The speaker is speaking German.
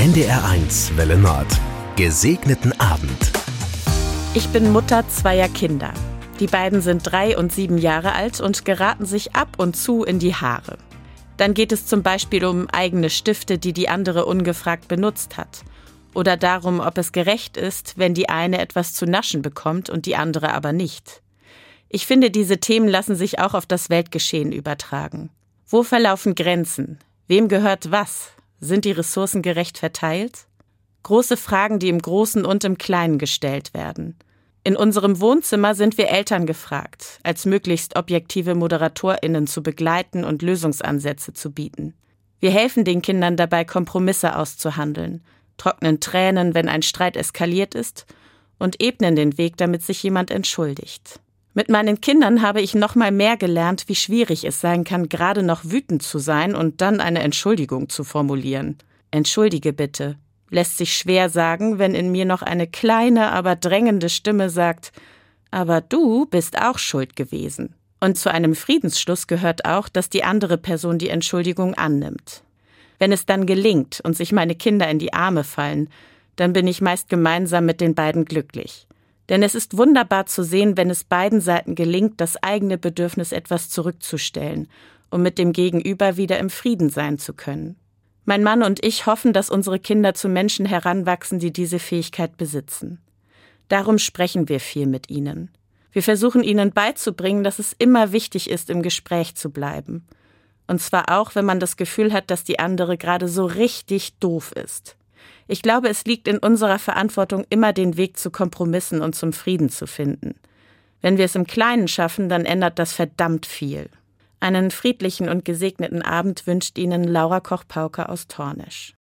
NDR1 Welle Nord. Gesegneten Abend. Ich bin Mutter zweier Kinder. Die beiden sind 3 und 7 Jahre alt und geraten sich ab und zu in die Haare. Dann geht es zum Beispiel um eigene Stifte, die die andere ungefragt benutzt hat. Oder darum, ob es gerecht ist, wenn die eine etwas zu naschen bekommt und die andere aber nicht. Ich finde, diese Themen lassen sich auch auf das Weltgeschehen übertragen. Wo verlaufen Grenzen? Wem gehört was? Sind die Ressourcen gerecht verteilt? Große Fragen, die im Großen und im Kleinen gestellt werden. In unserem Wohnzimmer sind wir Eltern gefragt, als möglichst objektive ModeratorInnen zu begleiten und Lösungsansätze zu bieten. Wir helfen den Kindern dabei, Kompromisse auszuhandeln, trocknen Tränen, wenn ein Streit eskaliert ist, und ebnen den Weg, damit sich jemand entschuldigt. Mit meinen Kindern habe ich noch mal mehr gelernt, wie schwierig es sein kann, gerade noch wütend zu sein und dann eine Entschuldigung zu formulieren. Entschuldige bitte, lässt sich schwer sagen, wenn in mir noch eine kleine, aber drängende Stimme sagt, aber du bist auch schuld gewesen. Und zu einem Friedensschluss gehört auch, dass die andere Person die Entschuldigung annimmt. Wenn es dann gelingt und sich meine Kinder in die Arme fallen, dann bin ich meist gemeinsam mit den beiden glücklich. Denn es ist wunderbar zu sehen, wenn es beiden Seiten gelingt, das eigene Bedürfnis etwas zurückzustellen, um mit dem Gegenüber wieder im Frieden sein zu können. Mein Mann und ich hoffen, dass unsere Kinder zu Menschen heranwachsen, die diese Fähigkeit besitzen. Darum sprechen wir viel mit ihnen. Wir versuchen ihnen beizubringen, dass es immer wichtig ist, im Gespräch zu bleiben. Und zwar auch, wenn man das Gefühl hat, dass die andere gerade so richtig doof ist. Ich glaube, es liegt in unserer Verantwortung, immer den Weg zu Kompromissen und zum Frieden zu finden. Wenn wir es im Kleinen schaffen, dann ändert das verdammt viel. Einen friedlichen und gesegneten Abend wünscht Ihnen Laura Koch-Pauke aus Tornisch.